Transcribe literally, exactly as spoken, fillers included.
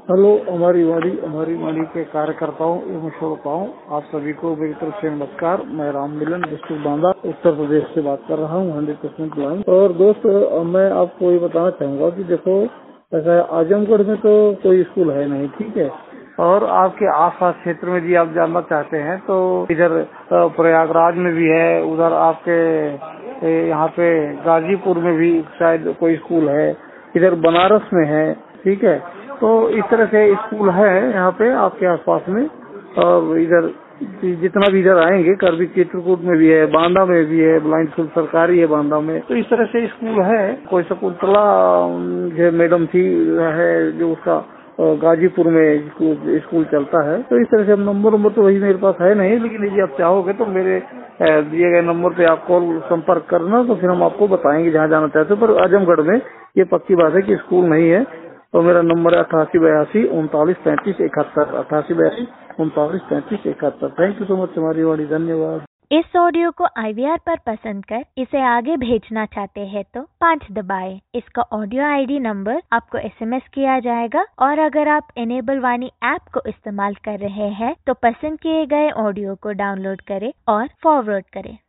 Hello, हमारी वाणी हमारी वाणी के कार्यकर्ताओं एवं श्रोताओं, आप सभी को मेरी तरफ से नमस्कार। मैं राम मिलन डिस्ट्रिक्ट बांदा उत्तर प्रदेश से बात कर रहा हूँ, हंड्रेड परसेंट लाइन। और दोस्त, मैं आपको ये बताना चाहूँगा कि देखो, ऐसा आजमगढ़ में तो कोई स्कूल है नहीं, ठीक है। और आपके आसपास क्षेत्र में भी आप जानना चाहते हैं तो इधर प्रयागराज में भी है, उधर आपके यहाँ पे गाजीपुर में भी शायद कोई स्कूल है, इधर बनारस में है, ठीक है। तो इस तरह से स्कूल है यहाँ पे आपके आसपास में। और इधर जितना भी इधर आएंगे, करबी चित्रकूट में भी है, बांदा में भी है, ब्लाइंड स्कूल सरकारी है बांदा में। तो इस तरह से स्कूल है। कोई शकुंतला जो मैडम थी है जो उसका गाजीपुर में स्कूल, स्कूल चलता है। तो इस तरह से नंबर नंबर तो वही मेरे पास है नहीं, लेकिन यदि आप चाहोगे तो मेरे दिए गए नंबर पे आप कॉल संपर्क करना, तो फिर हम आपको बताएंगे जहाँ जाना चाहते हो। पर आजमगढ़ में ये पक्की बात है कि स्कूल नहीं है। तो मेरा नंबर है अठासी बयासी उनतालीस पैंतीस इकहत्तर अठासी बयासी उनतालीस पैंतीस इकहत्तर। थैंक यू सो मच हमारी वाणी, धन्यवाद। इस ऑडियो को आई वी आर पर पसंद कर इसे आगे भेजना चाहते हैं तो पाँच दबाएं। इसका ऑडियो आई डी नंबर आपको एस एम एस किया जाएगा। और अगर आप इनेबल वाणी ऐप को इस्तेमाल कर रहे हैं तो पसंद किए गए ऑडियो को डाउनलोड करें और फॉरवर्ड करें।